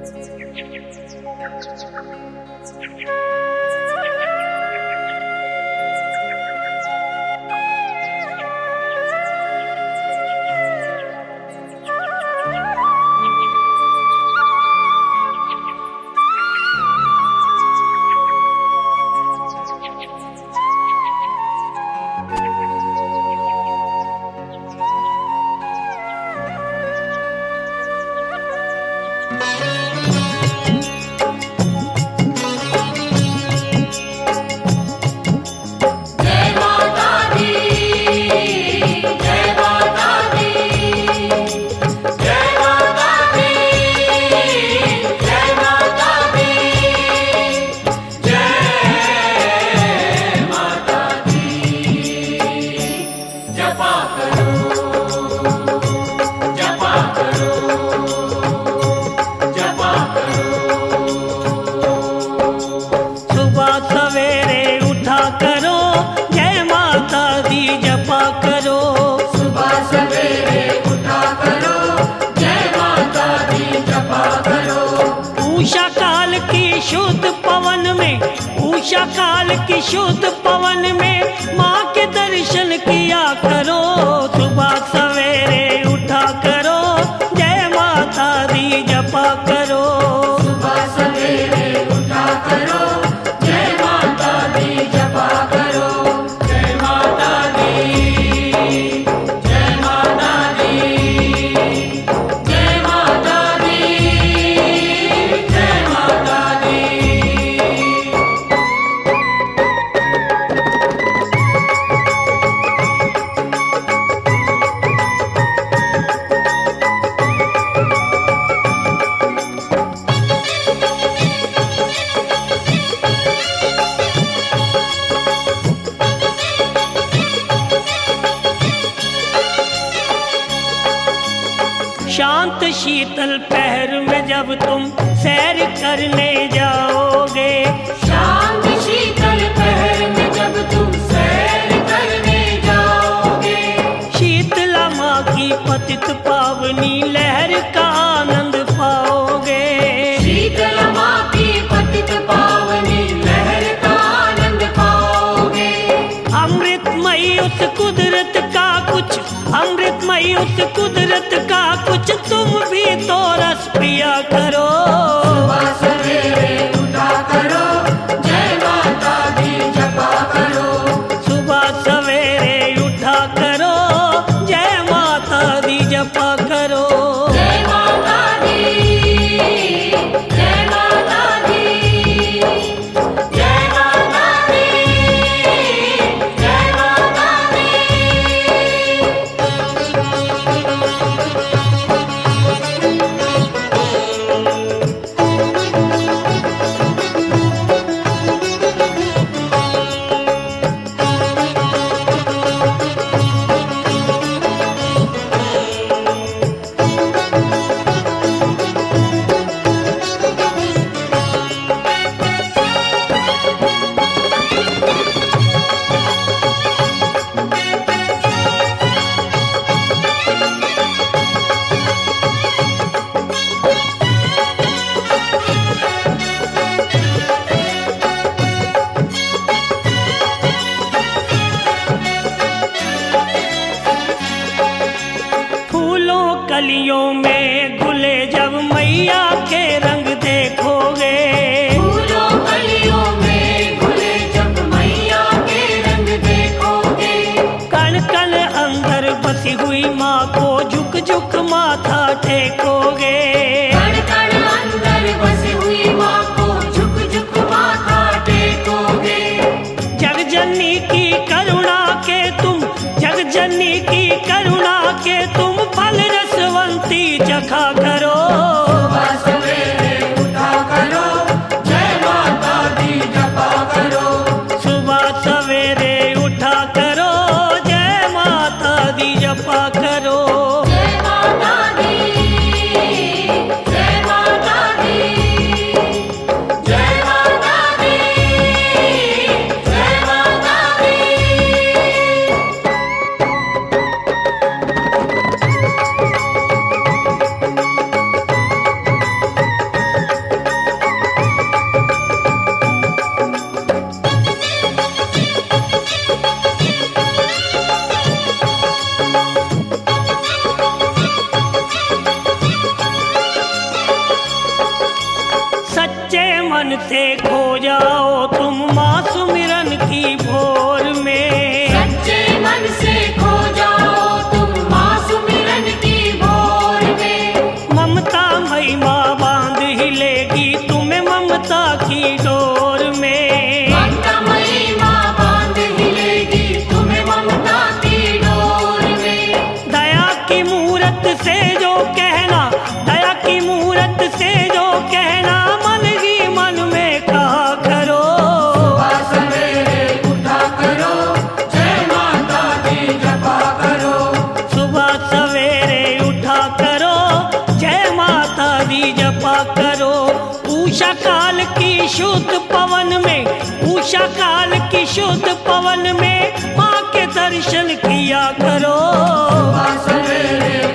उषा काल की शुद्ध पवन में, उषा काल की शुद्ध पवन में माँ के दर्शन किया करो। सुबह सवेरे उठा करो, जय माता दी जपा करो। सुबह सवेरे उठा करो, जय माता दी जपा करो। जय माता दी, जय माता दी, जय माता दी, जय माता दी। शांत शीतल पहर में जब तुम सैर करने जाओगे, शांत शीतल पहर में जब तुम सैर करने जाओगे, शीतला माँ की पतित पावनी लहर का आनंद पाओगे। शीतला माँ की पतित पावनी लहर का आनंद पाओगे। अमृतमयी उस कुदरत का कुछ, अमृतमयी उस कुदरत का कुछ तुम भी तो रस पिया करो। सुबह सवेरे उठा करो, जय माता दी जपा करो। सुबह सवेरे उठा करो, जय माता दी जपा करो। जय माता दी, जय माता दी, जय माता दी, जय माता दी। मन से खो जाओ तुम माँ सुमिरन की भोर में। सच्चे मन से खो जाओ तुम माँ सुमिरन की भोर में। ममता मई माँ बांध ही लेगी तुम्हें ममता की डोर में। ममता मई माँ बांध ही लेगी तुम्हें ममता की डोर में। दया की मूरत से जो कहना, दया की मूरत से जो कहना, मन ही मन में कहा करो। सुबह सवेरे उठा करो, जय माता दी जपा करो। सुबह सवेरे उठा करो, जय माता दी जपा करो। उषा काल की शुद्ध पवन में, उषा काल की शुद्ध पवन में माँ के दर्शन किया करो। सुबह सवेरे